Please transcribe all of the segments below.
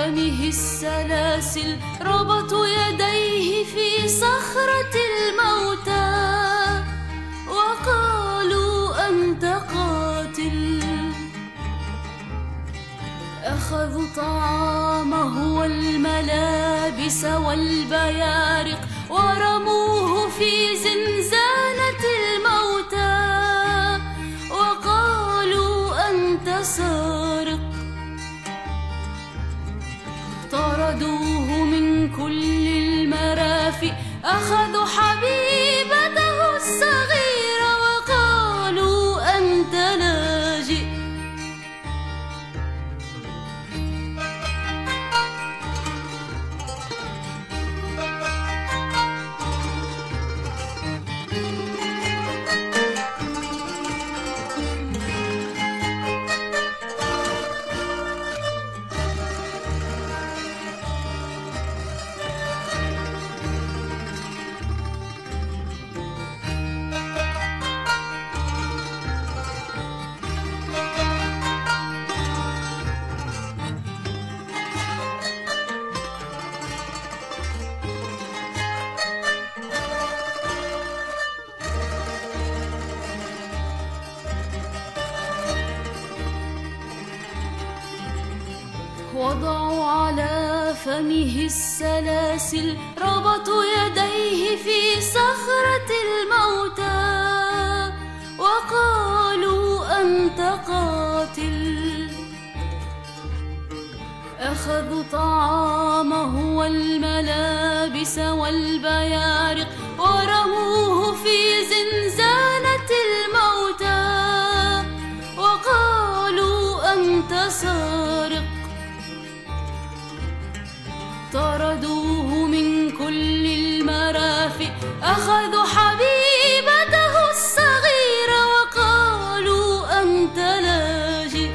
فمه السلاسل ربطوا يديه في صخرة الموتى وقالوا أنت قاتل. أخذوا طعامه والملابس والبيارق ورموه في زنزانة الموتى وقالوا أنت سارق. طردوه من كل المرافق، أخذوا حبيبته الصغيرة وقالوا أنت لاجئ. وضعوا على فمه السلاسل ربطوا يديه في صخرة الموتى وقالوا أنت قاتل. أخذوا طعامه والملابس والبيارق ورموه في زنزانة الموتى وقالوا أنت سارق. طردوه من كل المرافق، أخذوا حبيبته الصغيرة وقالوا أنت لاجئ.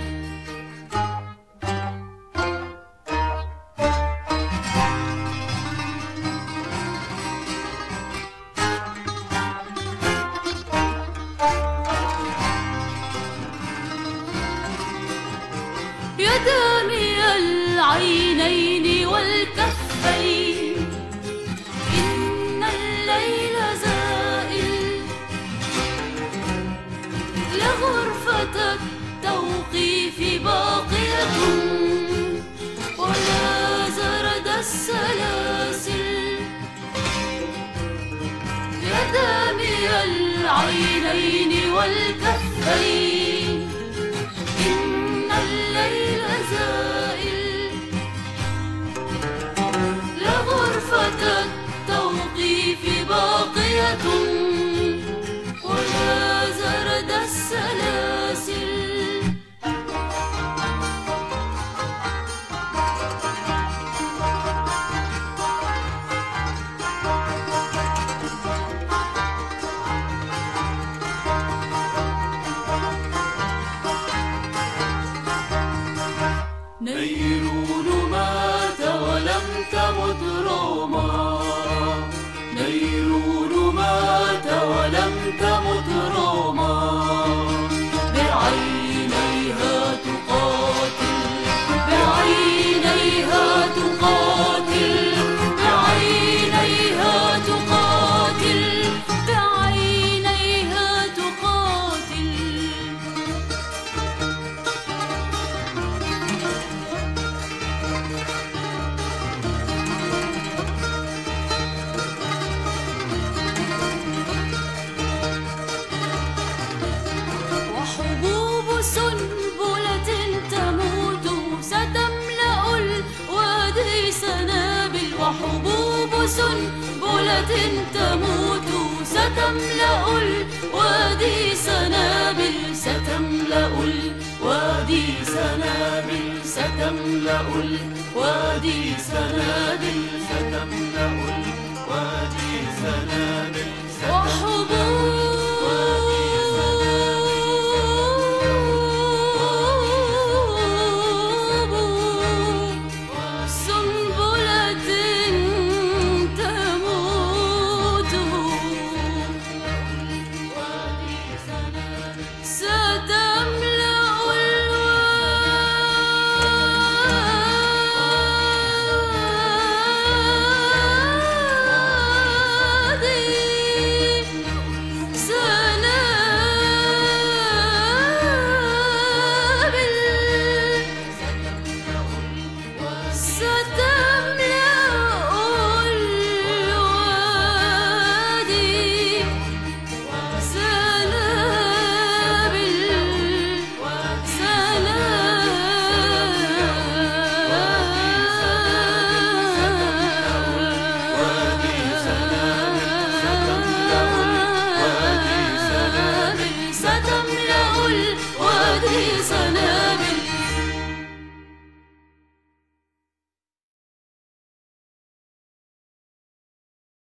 يا دامي العينين والكفين إن الليل زائل، لغرفة التوقيف باقية ولا زرد السلاسل. يا دامي العينين والكفين إن الليل زائل، لغرفة التوقيف باقية ولا زرد السلاسل. نيرون مات ولم تمت روما، نيرون مات ولم تمت روما، بعينيها تقاتل، بعينيها تقاتل، بعينيها تقاتل، بعينيها تقاتل. وحبوب سنبلة تموت ستملأ الوادي سنابل، وحبوب سنبلة تموت ستملأ الوادي سنابل، ستملأ الوادي سنابل، ستملأ الوادي سنابل، ستملأ الوادي سنابل. وحبوب ستملأ الوادي ستملأ